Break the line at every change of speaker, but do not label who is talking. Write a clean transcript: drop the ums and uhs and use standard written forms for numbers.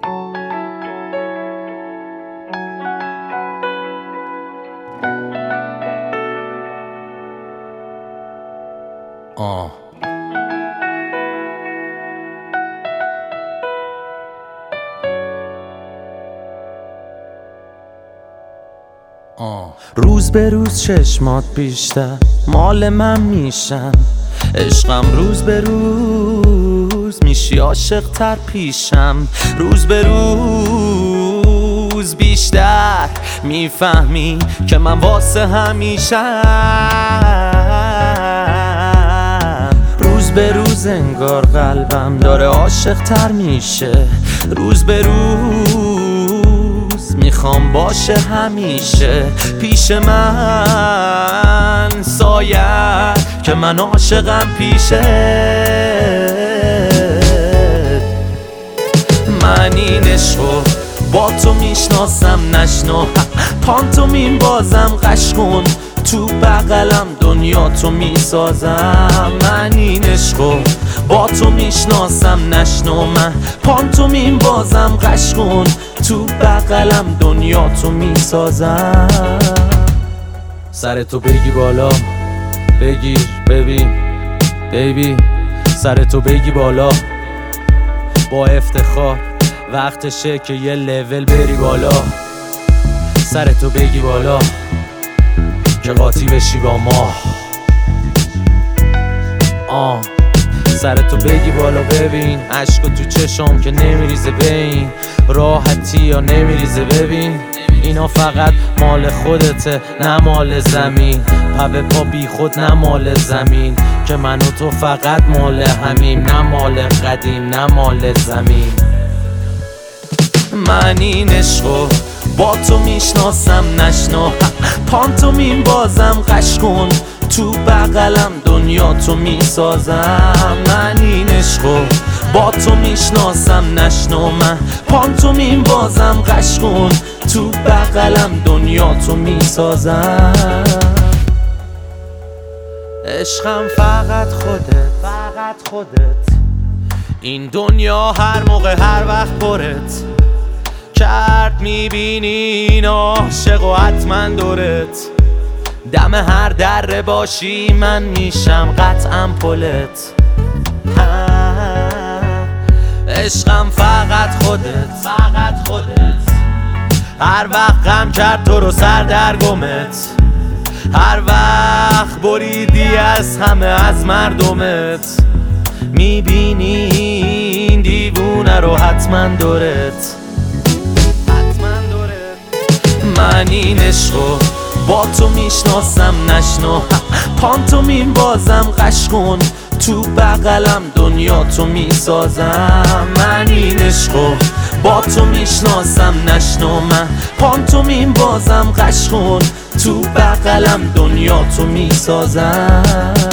روز به روز چشمات بیشتر مال من میشن، عشقم روز به روز میشی عاشق تر پیشم. روز به روز بیشتر میفهمی که من واسه همیشم. روز به روز انگار قلبم داره عاشق تر میشه، روز به روز میخوام باشه همیشه پیش من سایه که من عاشقم پیشه. من این عشقو با تو میشناسم، نشنو پانتومین بازم قش کن تو بغلم دنیا تو میسازم. من این عشقو با تو میشناسم، نشنو من پانتومین بازم قش کن تو بغلم دنیا تو میسازم. سرتو بگی بالا بگیر ببین بیبی، سرتو بگی بالا با افتخار، وقتشه که یه لول بری بالا. سرتو بگی بالا که قاطی بشی با ما. سرتو بگی بالا ببین عشقو تو چشم که نمیریزه، بین راحتی یا نمیریزه. ببین اینا فقط مال خودته نه مال زمین، پا به پا بی خود نه مال زمین، که من و تو فقط مال همیم، نه مال قدیم نه مال زمین. من این عشقو با تو میشناسم، نشنو پانتومین بازم قش کن تو بغلم دنیا تو میسازم. من این عشقو با تو میشناسم، نشنو من پانتومین بازم قش کن تو بغلم دنیا تو میسازم. عشقم فقط خودت، این دنیا هر موقع هر وقت پرت کرد میبینی این عاشق و حتما دورت. دم هر دره باشی من میشم قطعا پلت. عشقم فقط خودت، هر وقت غم کرد تو رو سر در گمت، هر وقت بریدی از همه از مردمت، میبینی این دیوونه رو حتما دورت. من این عشقو با تو میشناسم، نشنو پانتومین بازم قش کن تو بغلم دنیا تو میسازم. من این عشقو با تو میشناسم، نشنو من پانتومین بازم قش کن تو بغلم دنیا تو میسازم.